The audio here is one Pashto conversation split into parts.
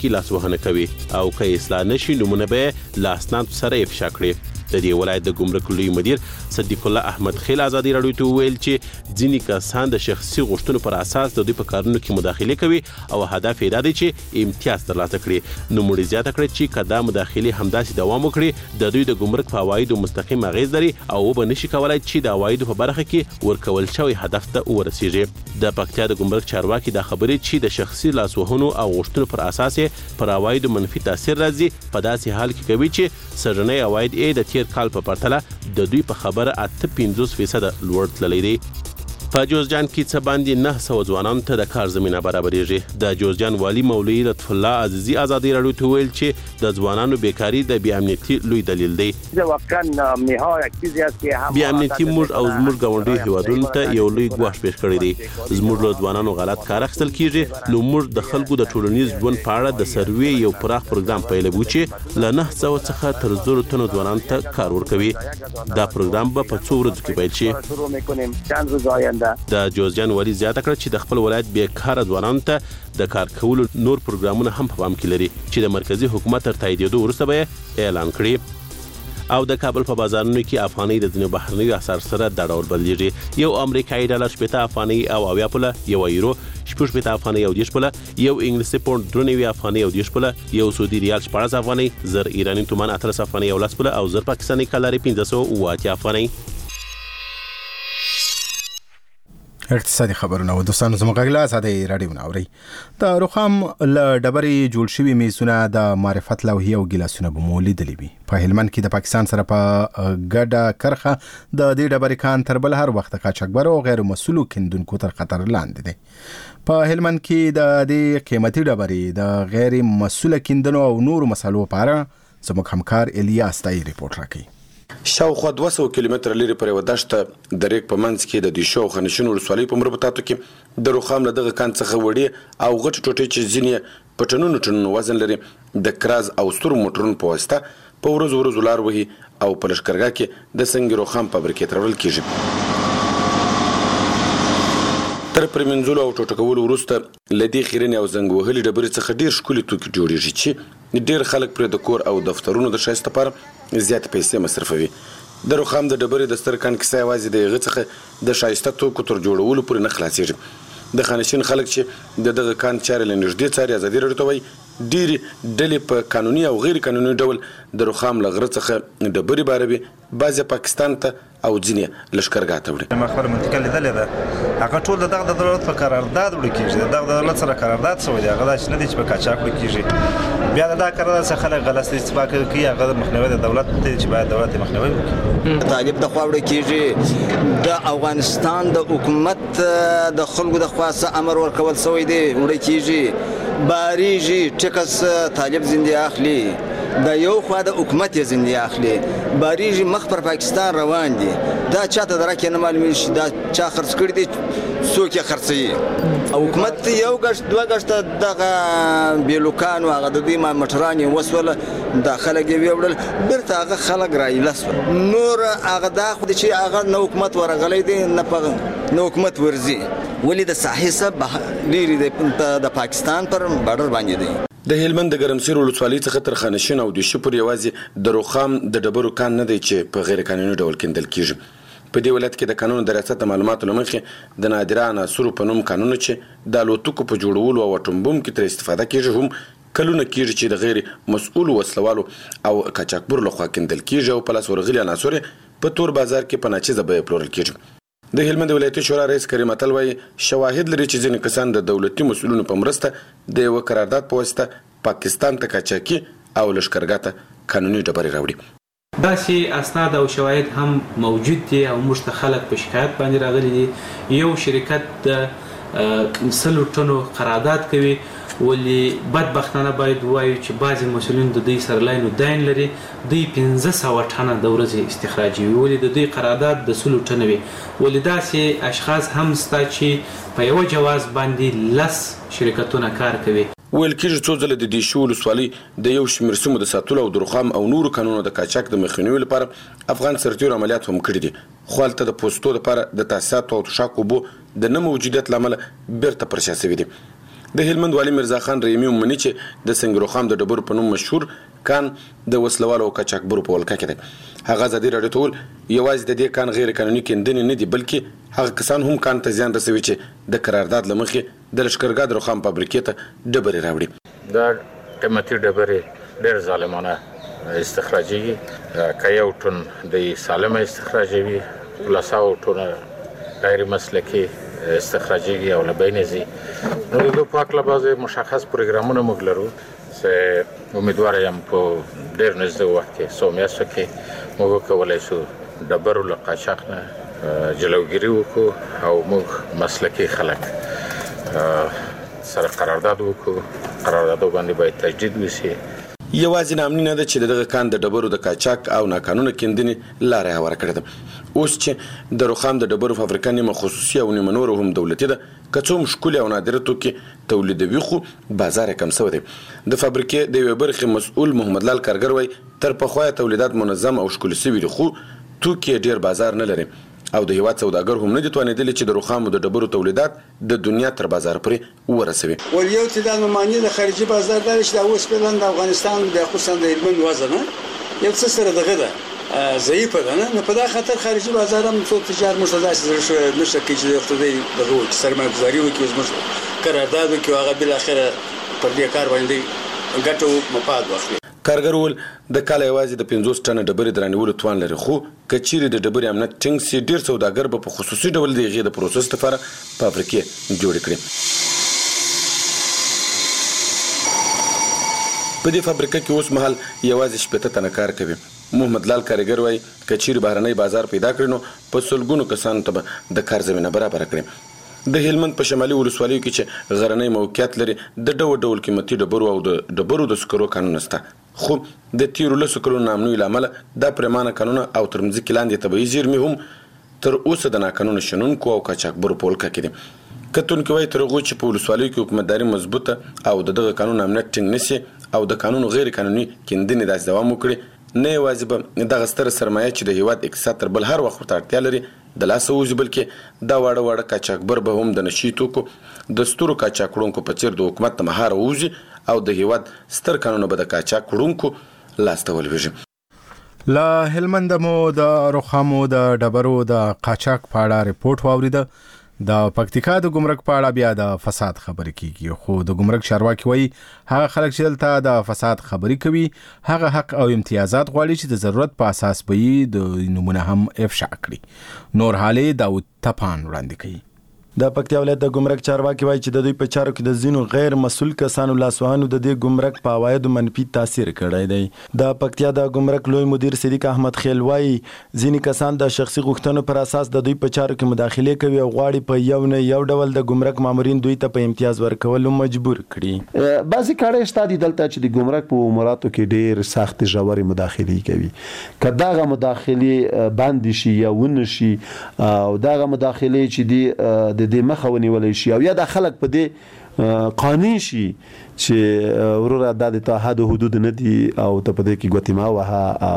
کې لاسوهنه کوي او که اصلاح نشي نمونه به لاسناد سره افشا کړي. د دې ولایت د ګمرک لوی مدیر صدیق الله احمد خیل ازادي راډیو ته ویل چې ځینې کسان د شخصي غوښتنو پر اساس د دوی په کارونو کې مداخله کوي او هدف یې دا دی چې امتیاز ترلاسه کړي. نو موږ زیاته کړې چې کدا مداخله همداسې دوام وکړي د دوی د ګمرک په عوایدو مستقیم اغیز لري او به نشي کولای چې د عوایدو په برخه کې ورکول شوی هدف ته ورسیږي. د پکتیا د ګمرک چارواکي د خبرې چې د شخصي لاسوهنو او غوښتنو پر اساس پر عوایدو منفي تاثیر راځي په داسې حال کې کوي چې سرنۍ عواید یې د کال په پرتله د دوی په خبره 58% لوړ تللی دی. په جوزجان کې څه باندې 900 ځوانانو ته د کار زمینه برابرېږي. د جوزجان والي مولوي لطف الله عزیزي ازادي راډیو ته ویل چې د ځوانانو بیکاری د بې امنیتي لوی دلیل دی. بې امنیتي موږ او زموږ ګاونډي هیوادونو ته یو لوی ګواښ پیښ کړی دی. زموږ له ځوانانو غلط کار اخیستل کیږي. نو موږ د خلکو د ټولنیز ژوند په اړه د سروې یو پراخ پروګرام پیلوو چې له 900 څخه تر 1000 تنو ځوانانو ته کار ورکوي. دا پروګرام به په 2 ورځو کې پیل شي. د جوزجان والي زیاته کړه چې د خپل ولایت بیکاره ځوانانو ته د کار کولو نور پروګرامونه هم په پام کې لري چې د مرکزی حکومت تر تاییدېدو وروسته به اعلان کړي. او د کابل په بازارونو کې افغانۍ د ځینو بهرنیو اسعار سره د ډول بدلیږي. یو امریکایي ډالر 80 افغانۍ او 80 پوله، یو یورو 80 افغانۍ او 10 پوله، یو انګلیسي پوند 93 افغانۍ او 10 پوله، یو سعودي ریال 14 افغانۍ، زر ایرانی تومان 18 افغانۍ او 10 پوله او زر پاکستاني کالر 1508 افغانۍ. اقتصادي خبرونه و دوستانو زموږ غږ ازادي راډیو نه اوري. د روخام له ډبرې جوړ شوي میزونه د معرفت لوحې او ګیلاسونه به مو لیدلي وي. په هلمند کې د پاکستان سره په ګډه کرخه د دې ډبرې کان تر بل هر وخت قاچاقبر او غیر مسؤلو کیندونکو تر خطر لاندې دی. په هلمند کې د دې قیمتي ډبرې د غیر مسؤل کیندنو او نورو مسالو لپاره زموږ همکار الیاس تای ریپورت راکوي. شاوخوا 200 کیلومتره لري پر یو دشته د ریګ په منځ کې د دیشو خنشون ولسوالۍ په مربوطاتو کې د روخام له دغه کان څخه وړي او غټ ټوټې چې ځینې په ټنونو وزن لري د کراز او ستر موټرونو په واسطه په ورځ لار وهي او په لښکرګاه کې د سنگ روخام فابریکې ته وړل کیږي. تر پرمنځلو او ټوټه کولو وروسته لدی خیرنې او زنګ وهلي ډبرې څخه ډیر ښکلي توکي جوړیږي چې ډیر خلک پر د کور او دفترونو د ښایست لپاره زیات پیسې مصرفوي. د روخام د ډبرې د ستر کان کیسه یوازې د هغه څخه د ښایسته توکو تر جوړولو پورې نه خلاصېږي. د خانشین خلک چې د دغه کان چارې له نږدې څاري ازادي راډیو ته وایي ډېرې ډلې په قانوني او غیر قانوني ډول د روخام له غره څخه ډبرې باروي، بعضې پاکستان ته او ځینې لښکرګاه ته وړي. مخبر منطقه لیدلې ده هغه ټول د دغه دولت په قرارداد وړي کېږي. د دغه دولت سره قرارداد شوی دی، هغه داسې نه دی چې په قاچاق وړي کېږي. بیا د دغه قرارداد څخه خلک غلط استفاده کوي، هغه مخنیوی د دولت دی چې باید دولت یې مخنیوی وکړي. طالب د خوا وړي کېږي. د افغانستان د حکومت د خلکو د خوا څه امر ورکول شوی دی وړي کېږي. باریږي ټکس طالب زندې اخلي، د یو خوا د حکومت یې زندې اخلي، باریږي مخ پر پاکستان روان دي. دا چاته درکه نه معلومه شي دا چا خرڅ کړی دي، څوک یې خرڅوي. حکومت یو غشت دوه غشت دغه بیلوکان او هغه د دې مټران وسول د خلک یې وړل برته هغه خلک راایلس نور هغه دا خو چې هغه نو حکومت ورغلی دی نه په نو حکومت ورزي ولې د ساحې سب ډیری د پاکستان پر بارډر باندې دی. د هلمند د ګرمسیر ولسوالۍ څخه تر خانشین او د شپور یوازې د روخام د ډبرو کان نه دی چې په غیر قانوني ډول کیندل کیږي. په دې ولایت کې د قانون د ریاست معلوماتو له مخې د نادره عناصرو په نوم قانون چې د الوتکو په جوړولو او اټوم بم کې تر استفاده کیږي هم کلونه کیږي چې د غیر مسؤل وسلوالو او قاچاقبر لخوا کیندل کیږي او په لاس ورغلي عناصر په تور بازار کې په ناچیزه بیه پلورل کیږي. د هلمند ولایتي شورا رئیس کریم اتل وايي شواهد لري چې ځینې کسان د دولتي مسؤلینو په مرسته د یو قرارداد په واسطه پاکستان ته قاچاقي او لښکرګاه ته قانوني ډبرې راوړي. داسې اسناد او شواهد هم موجود دي او موږ ته خلک په شکایت باندې راغلي دي. یو شرکت د 100 ټنو قرارداد کوي، ولی بدبختانه باید وایو چې بعضې مسؤلین د دوی سره لاین و داین لري، دوی 1500 ټنه د ورځې استخراجوي، ولی د دوی قرارداد د 100 ټنه وي. ولی داسې اشخاص هم سته چې په یوه جواز باندې 10 شرکتونه کار کوي. ویل کېږي څو ځله د دیشو ولسوالۍ د یو شمېر سیمو د ساتلو او د روخام او نورو کانونو د قاچاق د مخنیوي لپاره افغان سرتیرو عملیات هم کړي دي، خو هلته د پوستو لپاره د تاسیساتو او تشاک اوبو د نه موجودیت له امله بیرته پر شا سوي دي. د هلمند والي مرزا خان رحیمي ومني چې د سنګروخام د ډبرو په نوم مشهور کان د وسلوالو او قاچاقبرو په ولکه کې دی. هغه ازادي راډیو ته وویل یوازې د دې کان غیر قانوني کیندنې نه دي بلکې هغه کسان هم کان ته زیان رسوي چې د قرارداد له مخې د لښکرګاه د رخام فابریکې ته ډبرې راوړي. دا قیمتي ډبرې ډېر ظالمانه استخراجېږي. که یو ټن د سالمه استخراجوي 200 ټنه غیر مسلکي استخراجېږي او له بینې ځي. نو د دوی په هکله بعضې مشخص پروګرامونه موږ لرو چې امیدواره یم په ډېر نږدې وخت کې څو میاشتو کې موږ وکولی شو ډبرو له قاچاق نه جلوګیري وکړو او موږ مسلکي خلک سره قرارداد وکړو. قراردادو باندې باید تجدید وشي. یوازې نامني نه ده چې دغه کان د ډبرو د قاچاق او ناقانونه کیندنې لاره هواره کړې ده. اوس چې د رخام د ډبرو فابریکه نیمه خصوصي او نیمه نور هم دولتي ده، که څه هم ښکلي او نادره توکي تولیدوي خو بازار یې کم سوی دی. د فابریکې د یوې برخې مسؤل محمد لال کارګر وایي تر پخوا تولیدات منظم او ښکلي سوي دي خو توکي یې ډېر بازار نه لري او د هیواد سوداګر هم نه دي توانېدلي چې د رخامو د ډبرو تولیدات د دنیا تر بازار پورې ورسوي. ول یو تعداد ممانع د خارجي بازار دی چې د اوس په د افغانستان د خصوصا د هلمند وزنه یو څه سره دغه ده ضعیفه ده نه په دا خاطر خارجي بازار هم څو تجارت مشترک نشه کې چې اقتصادي دغه سرمایه‌گذاري وکړي زموږ قرارداد وکړي هغه بل اخره پر دې کار باندې ګټو مفاد واخلي. کارګر ول د کال یوازې د 50 ټنه ډبرې درانیولو توان لري خو کچيري د ډبرې امنیت ټینګ سي ډیر سوداګر به په خصوصي ډول د غي د پروسس لپاره فابریکې جوړ کړي. په دې فابریکه کې اوس مهال یوازې 70 تنه کار کوي. محمد لال کارګر وایي کچيري بهرنۍ بازار پیدا کړي نو په سلګونو کسانو ته د کار زمينه برابر کړي. د هلمند په شمالي ولسوالیو کې چې غرنۍ موقعیت لري د ډول قیمتي ډبرو او د ډبرو د سکرو کانونه شته خو د تیرو لسو کلونو نامنوي له امله دا پرېمانه کانونه او تر مځکې لاندې طبیعي زیرمې هم تر اوسه د ناقانونه شنونکو او قاچاقبرو په ولکه کې دي. کتونکي وایي تر هغو چې په ولسوالیو کې حکومتداري مضبوطه او د دغه قانون امنیت ټینګ نشي او د قانون غیر قانوني کیندنې داسې دوام وکړي نه یوازې به دغه ستره سرمایه چې د هیواد اقتصاد تر بل هر وخت ورته اړتیا لري د لاسه وځي بلکې دا واړه قاچاقبر به هم د نشي توکو د سترو قاچاقړونکو په څیر د حکومت ته مهار وځي او د هیواد ستر قانون به د قاچاقړونکو لاسته ولويږي. لا هلمند مو د رخامو د ډبرو د قاچاق په اړه ریپورت واوریده. د پکتیکا د ګمرک په اړه بیا د فساد خبرې کیږي خو د ګمرک چارواکي وایي هغه خلک چې دلته د فساد خبرې کوي هغه حق او امتیازات غواړي چې د ضرورت په اساس به د نمونه هم افشا کړي. نور حالې داود تپان وړاندې کوي. د پکتیا ولایت د ګمرک چارواکي وایي چې د دوی په چارو کې د ځینو غیر مسؤل کسانو لاسوهنو د دې ګمرک په عوایدو منفي تاثیر کړی دی. د پکتیا د ګمرک لوی مدیر صدیق احمد خیل وایي ځینې کسان د شخصي غوښتنو پر اساس د دوی په چارو کې مداخله کوي او غواړي په یو نه یو ډول د ګمرک مامورین دوی ته په امتیاز ورکولو مجبور کړي. بعضی کاري شته دلته چې د ګمرک په اموراتو کې ډیر سخت ژورې مداخله کوي. کداغه مداخله باندې شي یا ونشي او داغه مداخله چې د دې مخه ونیولای شي او یا د خلک په دې قانون شي چې وروره د اتحاد حدود نه دي او ته په دې کې ګوتما وها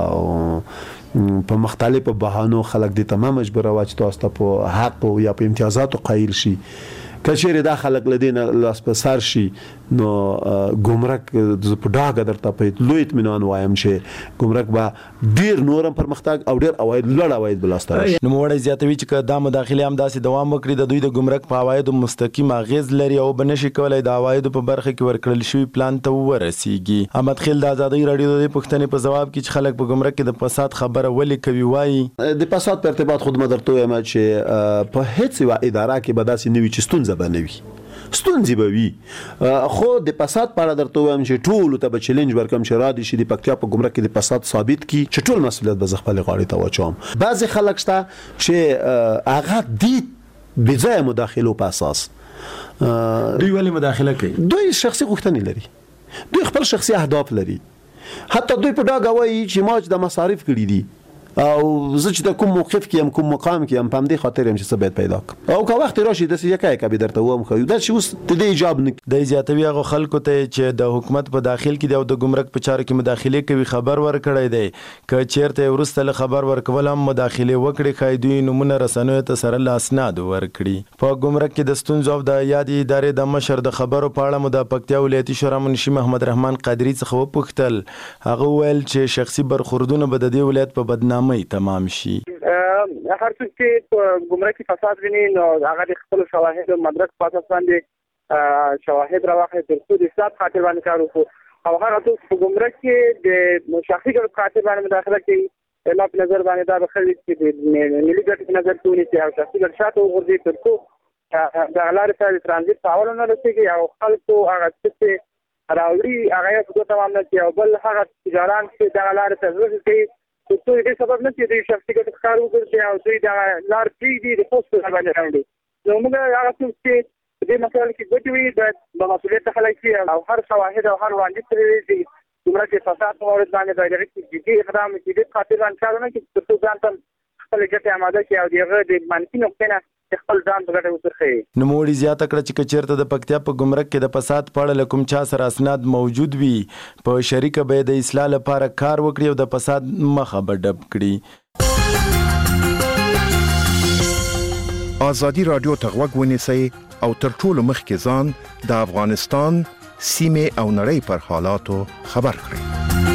او په مختلفو بهانو خلک دې تمام مجبور واچ تاسو په حق او یا په امتیازات قایل شي. کچېره د خلک لدین لاس په سر شي نو ګمرک د پډاګه درته په لوی اطمینان وایم چې ګمرک به ډیر نورم پرمختګ او ډیر اواید لړ اواید بلاسته راشي. نو وړي زیاتوي چې دا مداخله هم داسې دوام وکړي د دوی د ګمرک په عوایدو مستقیم اغیز لري او بنشي کولای د عوایدو په برخه کې ورکړل شوی پلان ته ورسیږي. احمد خیل د ازادي رادیو د پښتنې په جواب کې چې خلک په ګمرک کې د فساد خبره ولې کوي وایي د فساد په ارتباط خود مدرته یم چې په هیڅ یو اداره کې به داسې نوي چې ستونزه بنوي ستونزې به وي خو د فساد په اړه درته وایم چې ټول ته به چیلنج ورکم چې را دي شي د پکتیا په ګمرک کې د فساد ثابت کی چې ټول مسؤلیت به خپل غاړې ته واچوم. بعضی خلک شته چې هغه د بځای مداخله په اساس دوی ولې مداخله کوي؟ دوی شخصي غوښتنې لري، دوی خپل شخصي اهداف لري. حتی دوی په ډاګه وایي چې ما د مصارف کړی دي او زه چې د کوم موقف کې هم کوم مقام کې هم په همدې خاطر هم چې څه باید پیدا کړم او که وخت راشي داسې یکه یکه به درته وایم خو دا چې اوس د دې ایجاب نه د زیاتوي هغه خلکو ته چې د حکومت په داخل کې د ګمرک په چارو کې مداخله کوي خبر ورکړی دی که چیرته وروسته له خبر ورکول هم مداخله وکړي خای دوی نمونه رسنیو ته سره لاسناد ورکړي په ګمرک کې د ستونزو د یادې ادارې د مشر د خبرو په اړه مو د پکتیا ولایتي شورا منشي محمد رحمان قادری څخه وپوښتل هغه ویل چې شخصي برخوردونه به د دې ولایت په بدنامۍ تمام شي هر څوک چې ګمرکي فساد ویني نو هغه د خپل شواهد او مدرک په اساس باندې شواهد راوخی تر څو د اصلاح خاطر باندې کار وکړو او هغه څوک په ګمرک کې د شخصي ګټو خاطر باندې مداخله کوي ما په نظر باندې دا بخلي چې د ملي ګټو په نظر کې ونیسي او شخصي ګټو شاته وغورځي تر څو د لارې سره د ترانزیت په اول نه رسېږي او خلکو هغه څه راوړي هغه یې په تمام نه کوي او بل هغه تجاران چې د لارې سره ورسېږي څه دې سبب نه چې د شخصي ګټو کار وکړي او دوی د لار پریږدي د پوسټ باندې راوړي نو موږ هغه څه چې دې مسایل کې ګټوي د مسؤلیت خلک او هر شواهد او هر وړاندیز لري ګمرک فساد په مورد باندې د دغه جدي اقدام کې د خاطر باندې کارونه کې تر څو ځان ته خپل ګټه آماده کړي او دغه د منفي نقطې نه خپل ځان په ګټه وسرخي. نوموړي زیاته کړه چې چیرته د پکتیا په ګمرک کې د فساد په اړه کوم چا سره اسناد موجود وي په شریکه به د اصلاح لپاره کار وکړي او د فساد مخه به ډب کړي. آزادي رادیو ته غوږ ونیسئ او تر ټولو مخکې ځان د افغانستان سیمې او نړۍ پر حالاتو خبر کړئ.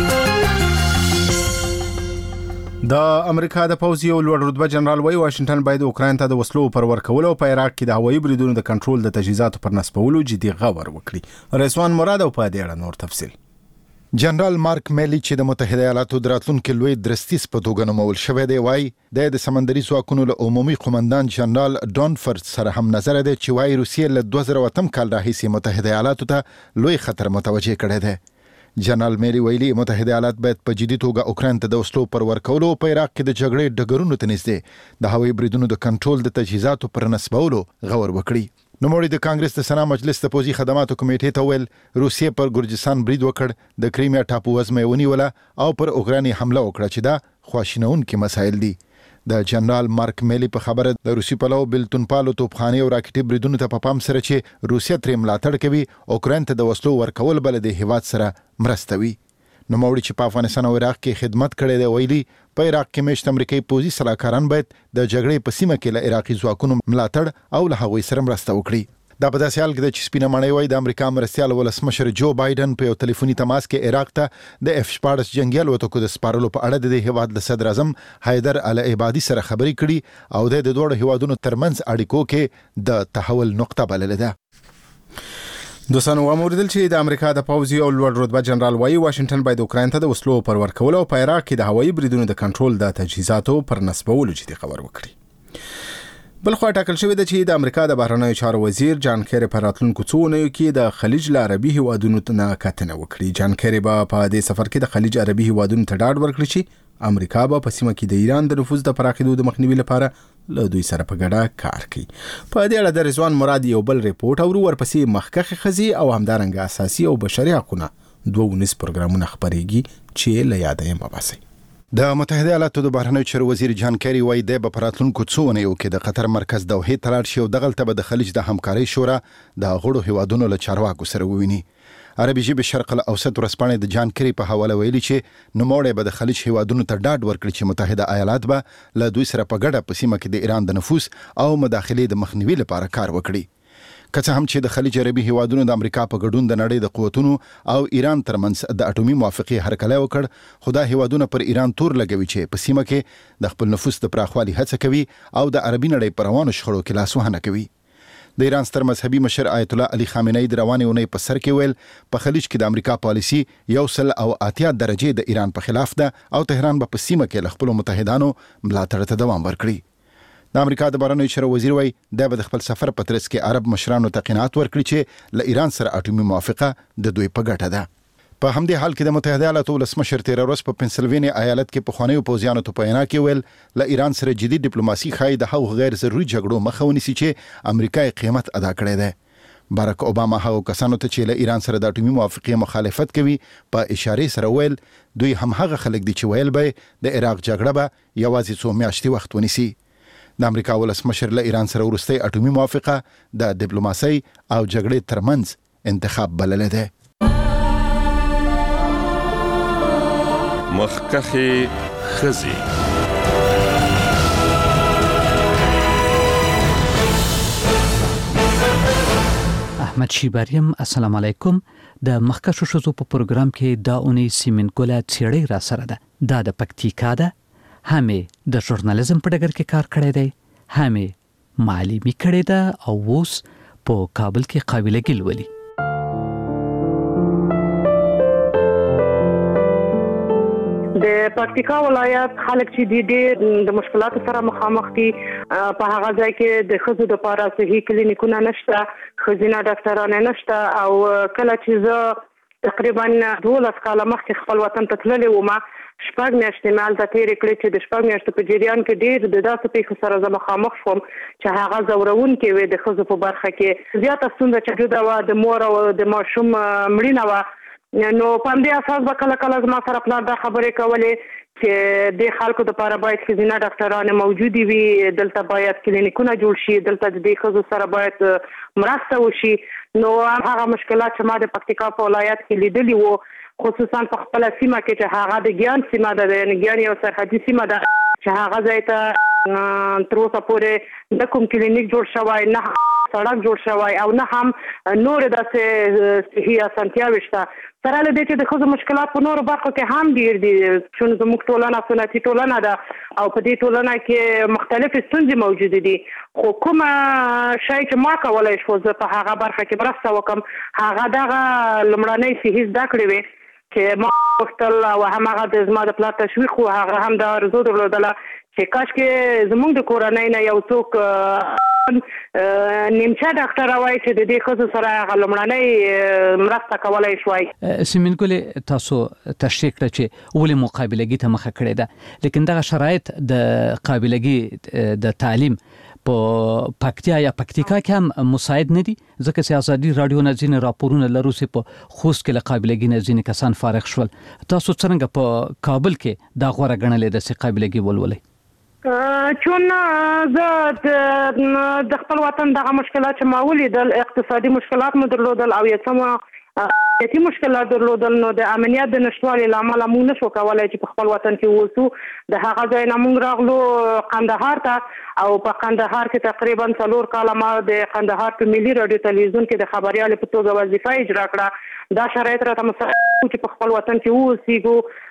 د امریکا د پوځ یو لوړ رتبه جنرال وایي واشنگټن باید اوکراین ته د وسلو پر ورکولو او په عراق کې د هوایي بریدونو د کنټرول د تجهیزاتو پر نصبولو جدي غور وکړي. رضوان مراد او په دې اړه نور تفصیل. جنرال مارک میلی چې د متحده ایالاتو د راتلونکي لوی درستیز په توګه نومول شوی دی وایي د سمندري ځواکونو له عمومي قومندان جنرال ډانفورد سره هم نظر دی چې وایي روسیې له 2008 کال راهیسې متحده ایالاتو ته لوی خطر متوجه کړی دی. جنرال میری ویلي متحده ایالات باید په جدي توګه اوکراین ته د وسلو پر ورکولو او په عراق کې د جګړې ډګرونو ته نږدې د هوایي بریدونو د کنټرول د تجهیزاتو پر نصبولو غور وکړي. نوموړي د کانګرس د سنا مجلس د پوځي خدماتو کمیټې ته ویل روسیې پر ګورجستان برید وکړ د کریمیا ټاپو وزمه ونیوله او پر اوکراین حمله وکړه چې دا خواشینونکي مسایل دي. د جنرال مارک میلی په خبره د روسي پلو بلتون پالو توپخانه او راکټي بریدونو ته په پام سره چې روسیا ترې ملاتړ کوي اوکراین ته د وسلو ورکول بل د هیواد سره مرسته وي. نوموړي چې په افغانستان او عراق کې خدمت کړې دی ویلي په عراق کې مشت امریکایي پوځي سلاکاران باید د جګړې په سیمه کې له عراقي ځواکونو ملاتړ او له هغوی سره مرسته وکړي. دا په داسې حال کې چې سپینه ماڼۍ وایي د امریکا مرستیال ولسمشر جو بایدن په یو ټلیفوني تماس کې عراق ته د F-14 جنگي الوتکو د سپارلو په اړه د هیواد له صدر اعظم حیدر العبادي سره خبرې کړي او د دوه هیوادونو ترمنځ اړیکو کې د تحول نقطه بللې ده. دوستانو وموردل چې د امریکا د پوځ یو لوړ رتبه جنرال وایي واشنگټن باید اوکراین ته د وسلو پر ورکولو او په عراق کې د هوایي بریدونو د کنټرول د تجهیزاتو پر نصبولو جدي خبر وکړي. بلخوا ټاکل شوی دی چې د امریکا د بهرنیو چارو وزیر جان کیری په راتلونکو څو اونیو کې د خلیج له عربي هیوادونو نه کتنه وکړي. جان کیری به په دې سفر کې د خلیج عربي هیوادونو ته ډاډ ورکړي چې امریکا به په سیمه کې د ایران د نفوذ د پراخېدو د مخنیوي لپاره له دوی سره په ګډه کار کوي. په دې اړه د رضوان مراد یو بل ریپورت او ورپسې مخکخ خزي او همدارنګه اساسي او بشري حقوقونه 2 پروګرامونه خبرېږي چې له یاده یې مباسي. د متحده ایالاتو د بهرنیو چارو وزیر جان کیری وایي د پراتلونکو څو اونیو کې د قطر مرکز دوحې ته لاړ شي او دغلته به د خلیج د همکارۍ شورا د غړو هیوادونو له چارواکو سره وویني. عربي ژبې شرق الاوسط ورځپاڼې د جان کیری په حواله ویلي چې نوموړی به د خلیج هیوادونو ته ډاډ ورکړي چې متحده ایالات به له دوی سره په ګډه په سیمه کې د ایران د نفوذ او مداخلې د مخنیوي لپاره کار وکړي. که څه هم چې د خلیج عربي هیوادونو د امریکا په ګډون د نړۍ د قوتونو او ایران ترمنځ د اټومي موافقې هرکلی وکړ خو دا هیوادونه پر ایران تور لګوي چې په سیمه کې د خپل نفوذ د پراخوالي هڅه کوي او د عربي نړۍ پر روانو شخړو کې لاسوهنه کوي. د ایران ستر مذهبي مشر آیت الله علي خامنه‌ای د روانې اونۍ په سر کې ویل په خلیج کې د امریکا پالیسی 180 درجه د ایران په خلاف ده او تهران به په سیمه کې له خپل متحدانو ملاتړ ته دوام ورکړي. د امریکا د بهرنیو چارو وزیر وایي د به خپل سفر په ترڅ کې عرب مشرانو ته قناعت ورکړي چې له ایران سره اټومي موافقه د دوی په ګټه ده. په همدې حال کې د متحده ایالاتو ولسمشر تیر ورځ په پنسلوانیا ایالت کې په خوانیو پوځیانو ته په وینا کې ویل له ایران سره جدي ډیپلوماسي ښایي د هغو غیر ضروري جګړو مخه ونیسي چې امریکا یې قیمت ادا کړی دی. باراک اوباما هغه کسانو ته چې له ایران سره د اټومي موافقې مخالفت کوي په اشاره سره ویل دوی هم هغه خلک دي چې ویل به د عراق جګړه به یوازې څو میاشتې وخت ونیسي. د امریکا ولسمشر له ایران سره وروستۍ اټومي موافقه د ډیپلوماسۍ او جګړې ترمنځ انتخاب بللې ده. مخکخي خزي احمد شیباریم السلام علیکم. د مخکښو شوزو په پروګرام کې دا اونۍ سیمین ګوله څېړۍ را سره ده. دا د پکتیکا ده. همې د ژورنالیزم په ډګر کې کار کړی دی، همې معلمي کړې ده او اوس په کابل کې قابلګي لولي. د پکتیکا ولایت خلک چې دي ډېر د مشکلاتو سره مخامخ دي. په هغه ځای کې د ښځو لپاره صحي کلینیکونه نشته، ښځینه ډاکټران نشته او کله چې زه تقریبا 12 کاله مخکې خپل وطن ته تللې وم، 6 میاشتې مې هلته تېرې کړې چې د 6 میاشتو په جریان کې ډېر د داسې پیښو سره زه مخامخ شوم چې هغه ځورونکې وې د ښځو په برخه کې. زیاته ستونزه چې جوړه وه د مور او د ماشوم مړینه وه. نو په همدې اساس به کله کله زما سره پلار دا خبرې کولې چې د خلکو لپاره باید ښځینه ډاکټران موجودې وي، دلته باید کلینیکونه جوړ شي، دلته د دې ښځو سره باید مرسته وشي. نو هغه مشکلات چې ما د پکتیکا په ولایت کې لیدلي وو، خصوصا په خپله سیمه کې چې هغه د ګیان سیمه ده، یعنې ګیان یو سرحدي سیمه ده چې هغه ځای ته تر اوسه پورې نه کوم کلینیک جوړ شوی، نه سړک جوړ شوی او نه هم نورې داسې صحي اسانتیاوې شته. سره له دې چې د ښځو مشکلات په نورو برخو کې هم ډېر دي، چون زموږ ټولنه سنتي ټولنه ده او په دې ټولنه کې مختلفې ستونزې موجودې دي. خو کومه شی چې ما کولی شو زه په هغه برخه کې مرسته وکړم، هغه دغه لومړنۍ صحي زده کړې وې چې ما غوښتل او هماغه د زما د پلار تشویق و، هغه هم د آرزو درلودله چې کاشکې زموږ د کورنۍ نه یو څوک نیمچه ډاکټر وای چې د دې ښځو سره هغه لومړنۍ مرسته کولی شوای. سیمین ګلې تاسو تشریح کړه چې ولې مقابلګي ته مخه کړې ده، لیکن دغه شرایط د قابلګي د تعلیم په پکتیا یا پکتیکا کې هم مساعد نه دي، ځکه چې ازادي رادیو نه ځینې راپورونه لرو چې په خوست کې له قابلګي نه ځینې کسان فارغ شول. تاسو څنګه په کابل کې دا غوره ګڼلې ده چې قابلګي ولولئ؟ چون زه د خپل وطن دغه مشکلات چې ما ولیدل، اقتصادي مشکلات مو درلودل او یو څه امنیتي مشکلات درلودل، نو د امنیت د نشتوالي له امله موږ نشو کولی چې په خپل وطن کې اوسو. د هغه ځای نه موږ راغلو قندهار ته او په قندهار کې تقریبا 4 کاله ما د قندهار په ملي رادیو تلویزیون کې د خبریال په توګه وظیفه اجرا کړه. دا شرایط راته مساعد چې په خپل وطن کې اوسېږو.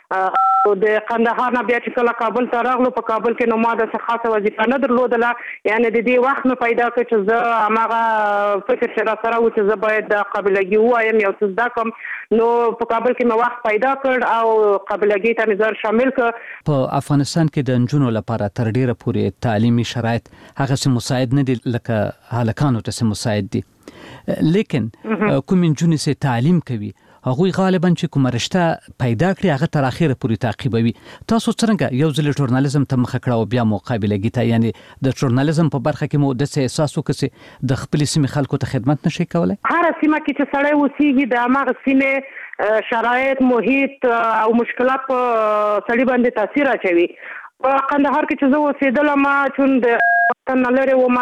د قندهار نه بیا چې کله کابل ته راغلو، په کابل کې نو ما داسې خاصه وظیفه نه درلودله، یعنې د دې وخت مې پیدا کړ چې زه هماغه فکر چې را سره و چې زه باید د قابلګي ووایم، یو څه زده کړم. نو په کابل کې مې وخت پیدا کړ او قابلګي ته مې ځان شامل کړ. په افغانستان کې د نجونو لپاره تر ډیره پورې تعلیمي شرایط هغسې مساعد نه دي لکه هلکانو ته چې مساعد دي، لیکن کوم نجونې چې تعلیم کوي هغوی غالبا چې کومه رشته پیدا کړي هغه تر اخره پورې تعقیبوي. تاسو څنګه یو ځل ژورنالیزم ته مخه کړه او بیا مقابلګي ته، یعنی د ژورنالیزم په برخه کې مو داسې احساس وکړ چې د خپلې سیمې خلکو ته خدمت نشئ کولی؟ هره سیمه کې چې سړی اوسېږي د هماغه سیمې شرایط، محیط او مشکلات په سړي باندې تاثیر اچوي. په قندهار کې چې زه اوسېدلم، چون د وطن نه لرې وم،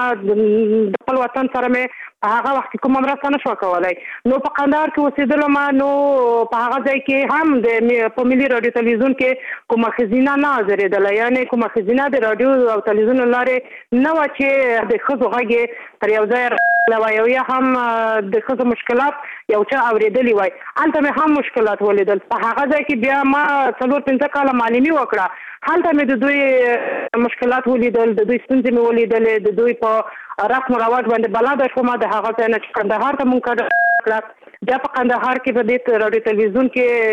د خپل وطن سره مې په هغه وخت کې کومه مرسته نشوه کولی. نو په قندهار کې اوسېدلم، نو په هغه ځای کې هم په ملي رادیو تلویزیون کې کومه ښځینه نه حاضرېدله، یعنې کومه ښځینه د رادیو او تلویزیون له لارې نه وه چې د ښځو غږ یې تر یو ځایه راغلی وای او یا هم د ښځو مشکلات یو چا اورېدلي وای. هلته مې هم مشکلات ولیدل. په هغه ځای کې بیا ما 4-5 کاله معلمي وکړه. هلته مې د دوی مشکلات ولیدل، د دوی ستونزې مې ولیدلې، د دوی په رسم و رواج باندې بلده شوم. د هغه ځای نه چې قندهار ته مونږ کړه، بیا په قندهار کې په دې رادیو تلویزیون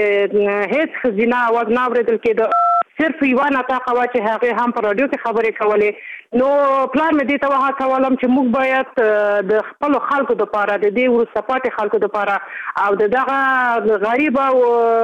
کې هیڅ ښځینه اواز نه اورېدل کېده، صرف یوه نطاقه وه چې هغې هم په رادیو کې خبرې کولې. نو پلار مې دې ته وهڅولم چې موږ باید د خپلو خلکو دپاره، د دې وروسته پاتې خلکو دپاره او د دغه غریب او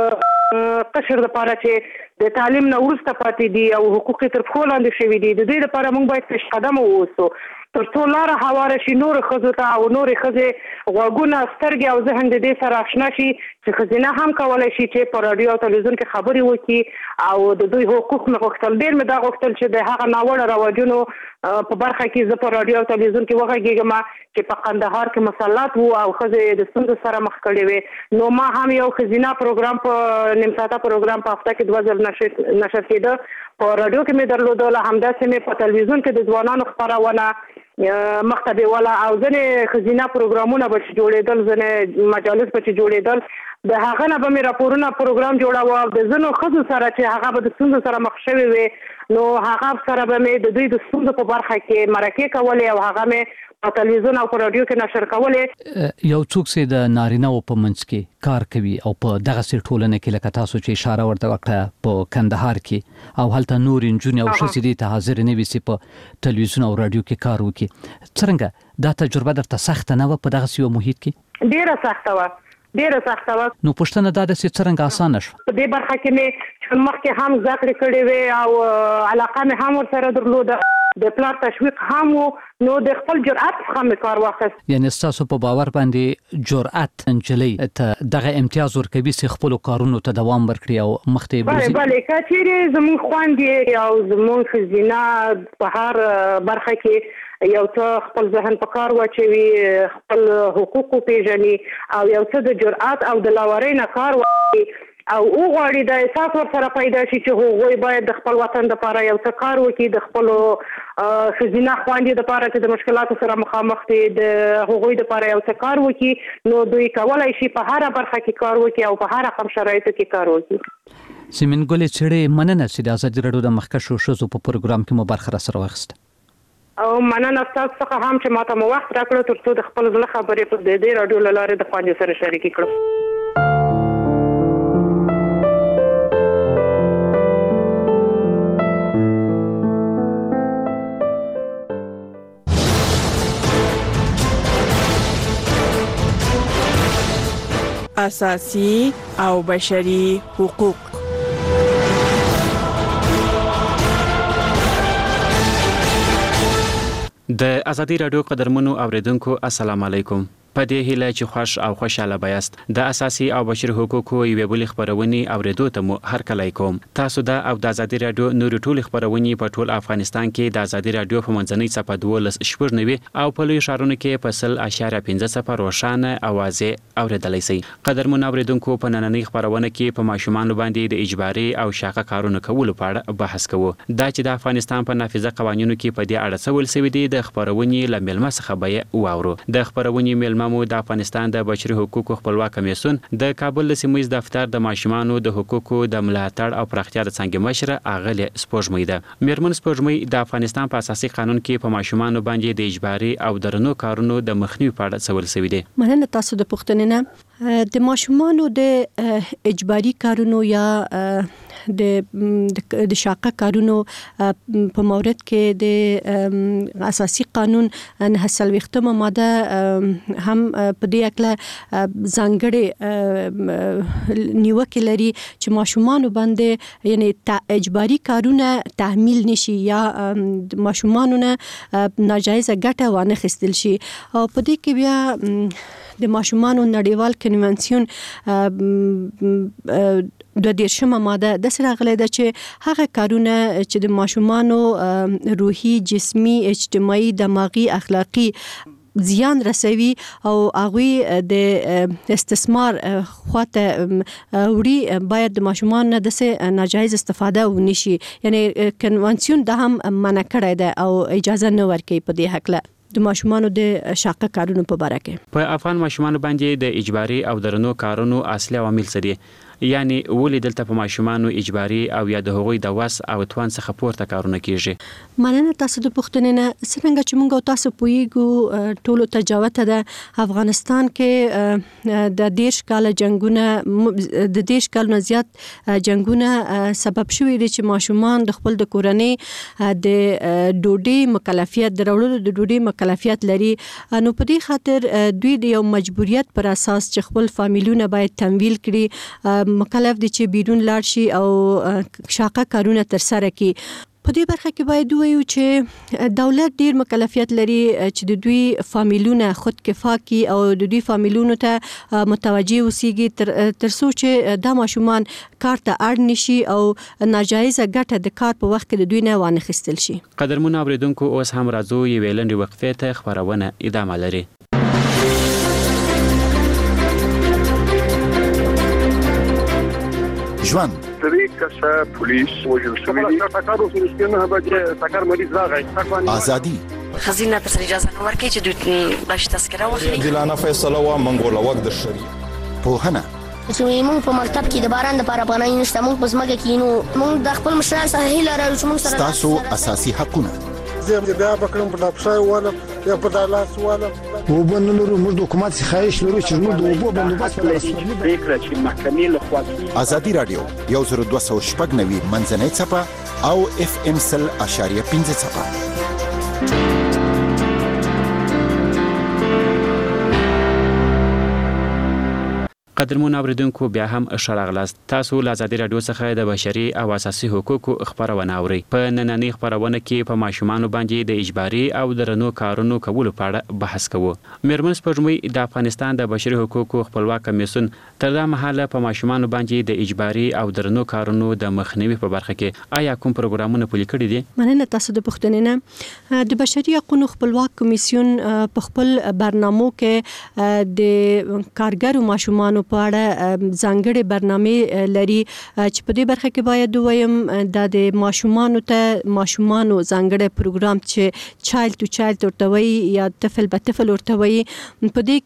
قشر دپاره چې د تعلیم نه وروسته پاتې دي او حقوق یې تر پښو لاندې شوي دي، د دې دپاره موږ باید پیش قدم واوسو. تر څو لاره هواره شي نور ښځو ته او نور ښځې غوږونه سترګې او ذهن د دې سره آشنا شي چې ښځینه هم کولی شي چې په راډیو او تلویزیون کې خبرې وکړي او د دوی حقوق مې غوښتل. ډېر مې دا غوښتل چې د هغه ناوړه رواجونو په برخه کې زه په راډیو او تلویزیون کې وغږېږم چې په کندهار کې مسلط وو او ښځې د ستونزو سره مخ کړې وې. نو ما هم یو ښځینه پروګرام په نیم ساعته پروګرام په هفته کې 2 ځل نشر کېده. په راډیو کې مې درلودله، همداسې مې په تلویزیون کې د ځوانانو خپرونه مخته بیوله او ځینې ښځینه پروګرامونه به چې جوړېدل، ځینې مجالس به چې جوړېدل، د هغه نه به مې راپورونه پروګرام جوړاوه او د ځینو ښځو سره چې هغه به د ستونزو سره مخ شوې وې نو هغه سره به مې د دوی د ستونزو په برخه کې مرکې کولې او هغه مې په تلویزیون او په راډیو کې نشر کولې. یو څوک چې د نارینه او په منځ کې کار کوي او په دغه سي ټولنه کې لکه تاسو چې اشاره ورته وکړه په کندهار کې او هلته نور انجونی او ښځې دي ته حاضر نه وي چې په تلویزیون او راډیو کې کار وکړي، څنګه دا تجربه درته سخته نه و په دغه سي محیط کې؟ ډیره سخته و. نو پښتنه دا د څنګه اسانه شو؟ په دې برخه کې مې مخکې هم زده کړې کړې وې او علاقه مې هم ورسره درلوده، د پلار تشویق هم و، نو د خپل جرأت څخه مې کار واخیست. یعنې ستاسو په باور باندې جرأت نجلۍ ته دغه امتیاز ورکوي چې خپلو کارونو ته دوام ورکړي او مخ ته یې بوځي؟ بلې که چېرې زموږ خویندې او زموږ ښځینه په هر برخه کې یو څه خپل ذهن په کار واچوي، خپل حقوق وپېژني او یو څه د جرأت او د لاورۍ نه کار واخلي او وغواړي د احساس ورسره پیدا شي چې هغوی باید د خپل وطن دپاره یو څه کار وکړي، د خپلو ښځینه خویندې دپاره چې د مشکلاتو سره مخامخ دي د هغوی دپاره یو څه کار وکړي، نو دوی کولی شي په هره برخه کې کار وکړي او په هر رقم شرایطو کې کار وکړي. سیمین ګلې څېړې مننه چې د ازادي راډیو د مخکښو ښځو په پروګرام کې مو برخه راسره واخیسته. او مننه ستاسو څخه هم چې ماته مو وخت راکړو تر څو د خپل زړه خبرې په دې راډیو له لارې د خویندو سره شریکې کړم. اساسي او بشري حقوق. د ازادي راډیو قدرمنو اوریدونکو السلام علیکم. په دې هیله چې خوش او خوشاله بایاست. د اساسي او بشري حقوقو یوې بلې خبرونې اوریدو ته مو هرکلی کوم. تاسو دا او د ازادي راډیو نورې ټولې خبرونې په ټول افغانستان کې د ازادي راډیو په منځنۍ څپه 12.9 او په لوی ښارونو کې په 0.5 روښانه اوازې اوریدلی شئ. قدرمنو اوریدونکو په نننۍ خبرونه کې په ماشومانو باندې د اجباري او شاقه کارونو کولو په اړه بحث کوو. دا چې د افغانستان په نافذه قوانینو کې په دې اړه څه ویل شوي دي د خبرونې له مېلمه څخه به یې واورو. د خبرونې مېلمه مو د افغانستان د بشري حقوقو خپلواک کمیسیون د کابل سیمه ییز دفتر د ماشومانو د حقوقو د ملاتړ او پراختیا د څنګه مشره اغله سپوږمۍ ده. میرمن سپوږمۍ د افغانستان په اساسي قانون کې په ماشومانو باندې د اجباري او درنو کارونو د مخنیوي په اړه څه ویل شوي دي؟ مننه تاسو د پوښتنې نه. د ماشومانو د اجباري کارونو یا د شاقه کارونو په مورد کې د اساسي قانون 9 ماده هم په دې اړه ځانګړې نیوکه لري چې ماشومانو باندې یعنی اجباري کارونه تحمیل نشي یا ماشومانو نه ناجایز ګټه وانه خستل شي. او په دې کې بیا د ماشومانو نړیوال کنونسیون 22 ماده د سره غلې ده چې هغه کارونه چې د ماشومانو روحي، جسمي، اجتماعي، دماغي، اخلاقي زیان رسوي او هغه د استثمار خواته وړي باید د ماشومان نه د ناجایز استفاده ونشي. یعنی کنونسیون د هم منع کړی ده او اجازه نه ورکوي په دې حق له د ماشومانو د شاقه کارونو په اړه کې. په افغان ماشومانو باندې د اجباري او درنو کارونو اصلي عوامل څه دي؟ یعنی ولې دلته په ماشومانو اجباري او یا د هغوی د وس او توان څخه پورته کارونه کیږي؟ مننه تاسو د پوښتنې نه. څنګه چې موږ تاسو پوهیږو ټولو تجاوت ده افغانستان کې د 10 کال جنگونه د 10 کال نه زیات جنگونه سبب شوي دي چې ماشومان د خپل د کورنۍ د ډوډۍ مکلفیت درولو د ډوډۍ مکلفیت لري. نو په دې خاطر دوی د یو مجبوریت پر اساس چې خپل فامیلونه باید تمویل کړي مکلف دي چې بیرون لاړ شي او شاقه کارونه تر سره کړي. په دې برخه کې باید وایو چې دولت ډیر مکلفیت لري چې د دوی فامیلونه خودکفا کی او د دوی فامیلونو ته متوجي اوسيږي تر څو چې دا ماشومان کار ته اړ نشي او ناجایزه ګټه د کار په وخت کې د دوی نه وانه خستل شي. قدرمن اوریدونکو اوس هم راځو یوې لنډې وقفې ته خبرونه ادامه لري. ژوند پولیس وجل شوی ازادي خزینه تر اجازه نو ورکړي چې دوی باش تذکره واخلي. جلانه فیصله وا منګوله وخت د شری پوهنه چې موږ په مکتب کې د باران لپاره پناه نشته، موږ په ځمکه کې نو موږ د خپل مشران سره هیله لرو چې موږ سره تاسو اساسي حقونه زه بیا بکرم په لپسای والا یا په دالاس والا وبنلو موږ د حکومت څخه خواهش لرو چې موږ د اوبو بندوبست وکړو چې محکمې له خوا ازادي رادیو 1290 منځنۍ صفه او FM 100.5 صفه. قدرمن اوریدونکو بیا هم اشراغلاست. تاسو له ازادي رادیو څخه د بشري او اساسي حقوقو خبرونه اورئ. په نننۍ خبرونه کې په ماشومانو باندې د اجباري او درنو کارونو کولو په اړه بحث کوو. میرمن سپوږمۍ د افغانستان د بشري حقوقو خپلواک کمیسیون تر دا مهاله په ماشومانو باندې د اجباري او درنو کارونو د مخنیوي په برخه کې آیا کوم پروګرامونه پلي کړي دي؟ مننه تاسو د پوښتنې نه. د بشري حقوقو خپلواک کمیسیون په خپل برنامو کې د کارګرو ماشومانو په اړه ځانګړي برنامه لري چې په دې برخه کې باید وایم د ماشومانو ځانګړي پروګرام چې چایلډ ټو چایلډ ورتوي یا طفل به طفل ورتوي، په دې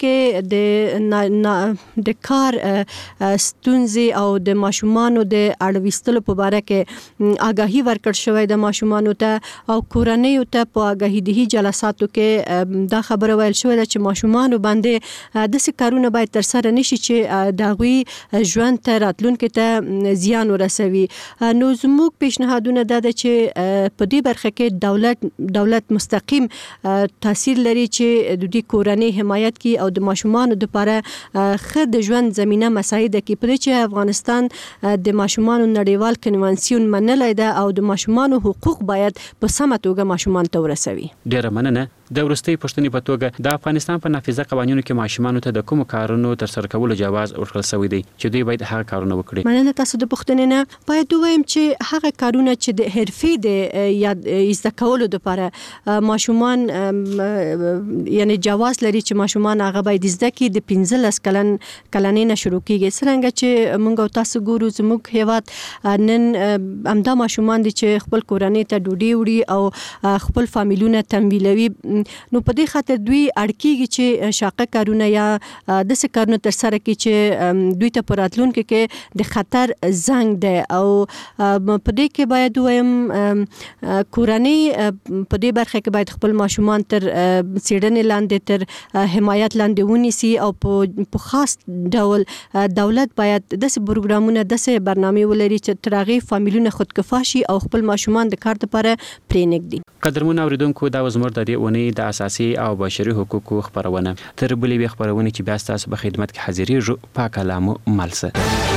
کې د کار ستونزې او د ماشومانو د اړوستلو په اړه کې آگاهي ورکړ شوې د ماشومانو ته او کورنۍ ته په آگاهي دهي جلساتو کې دا خبره ویل شوې چې ماشومانو باندې د څه کارونه باید تر سره نشي چې داوی ژوند ته راتلونکي ته زیان ورسوي. نو زموږ پیشنهادونه دا ده چې په دې برخه کې دولت مستقیم تاثیر لري چې د دې کورنۍ حمایت کی او د ماشومانو لپاره ښه د ژوند زمينه مساعده کی. په دې چې افغانستان د ماشومانو نړیوال کنوانسیون منلای ده او د ماشومانو حقوق باید په سمه توګه ماشومان ته ورسوي. ډیره مننه. د ورستۍ پښتنې په توګه د افغانستان په نافذه قوانینو کې ماشومانو ته د کوم کارونو تر سره کولو جواز ورکړل شوی دی چې دوی باید هغه کارونه وکړي؟ مننه تاسو د پښتنې نه. باید وایم چې هغه کارونه چې د حرفي د یا زده کولو لپاره ماشومان یعنی جواز لري چې ماشومان هغه باید زده کړي د 15 کلنې نه شروع کیږي. څنګه چې موږ تاسو ګورو زموږ هیواد نن همدا ماشومان دي چې خپل کورنۍ ته ډوډۍ وړي او خپل فامیلونه تمویلوي. نو په دې خاطر دوی اړکیږي چې شاقه کارونه یا د څه کارونه تر سره کوي چې دوی ته پراتلونکو کې د خطر زنګ ده او په دې کې باید وایم کورنۍ په دې برخه کې باید خپل ماشومان تر سیډنې لاندې تر حمایت لاندې ونیسي او په خاص ډول دولت باید د پروګرامونو د برنامه ولري چې ترغه فامیلونه خودکفا شي او خپل ماشومان د کار لپاره پرېنګدي. قدرمن اوریدونکو دا وزمر د دې ونی د اساسي او بشري حقوقو خبرونه تر بلې خبرونه چې بیا تاسو په خدمت کې حاضرې جو پاک کلامو ملسه.